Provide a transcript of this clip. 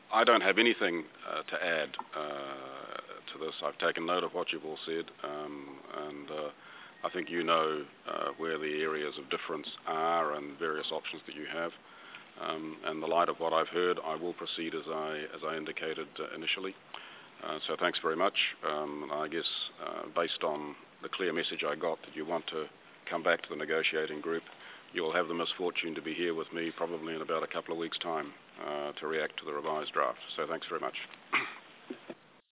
I don't have anything to add to this. I've taken note of what you've all said, and I think you know where the areas of difference are and various options that you have. In the light of what I've heard, I will proceed as I indicated initially. So thanks very much. I guess based on the clear message I got that you want to come back to the negotiating group, you will have the misfortune to be here with me probably in about a couple of weeks' time to react to the revised draft. So thanks very much.